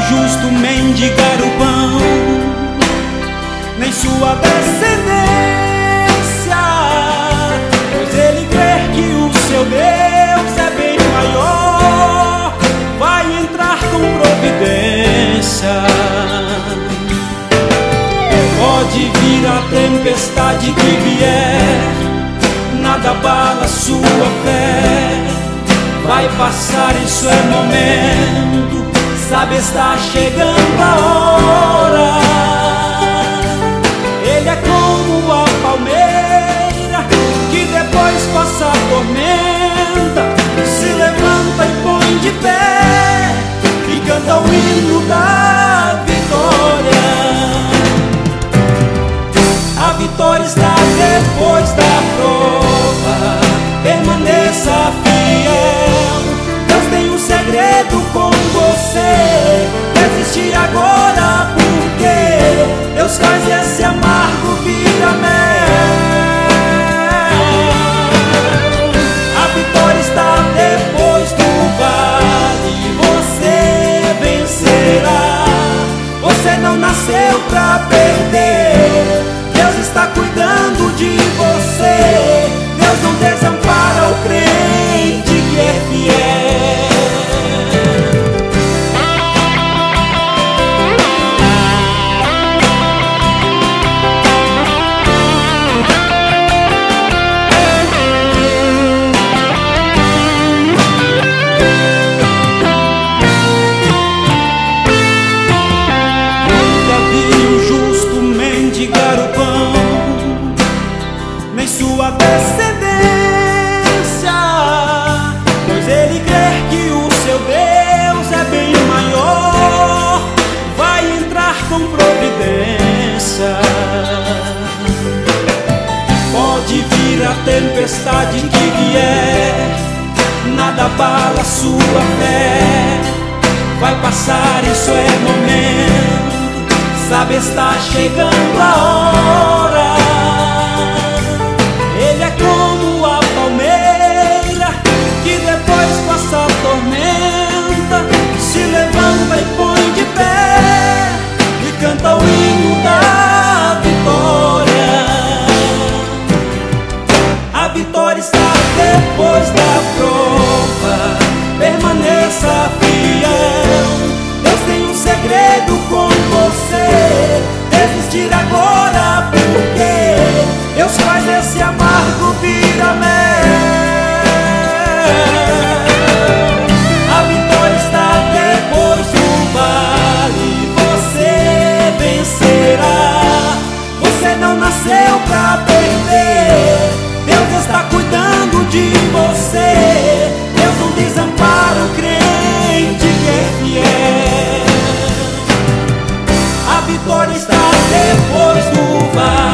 justo mendigar o pão, nem sua descendência, pois ele crê que o seu Deus é bem maior, vai entrar com providência. Pode vir a tempestade que vier, nada abala sua fé, vai passar, isso é momento, sabe, está chegando a hora. Ele é como a palmeira que depois passa a tormenta, se levanta e põe de pé e canta o hino da vitória. A vitória está depois da prova, permaneça fiel. Deus tem um segredo com você, desiste agora, porque Deus faz esse amargo virar mel. A vitória está depois do vale, você vencerá. Você não nasceu pra perder, Deus está cuidando de você. Deus não desampara o crente que é fiel. Nunca vi o justo mendigar o pão, nem sua descendência, pois ele crê que o seu Deus é bem maior, vai entrar com providência. Pode vir a tempestade que vier, nada abala sua fé, vai passar, isso é momento, sabe, está chegando a hora. Ele é como a palmeira que depois passa a tormenta, se levanta e põe de pé e canta o hino da vitória. A vitória está depois da prova, permaneça fiel. Deus tem um segredo com você, desistir agora, porque Deus faz esse amargo virar mel. A vitória está depois do vale, você vencerá. Você não nasceu pra perder, Deus está cuidando de você. Deus não desampara o crente que é fiel. A vitória está depois do vale.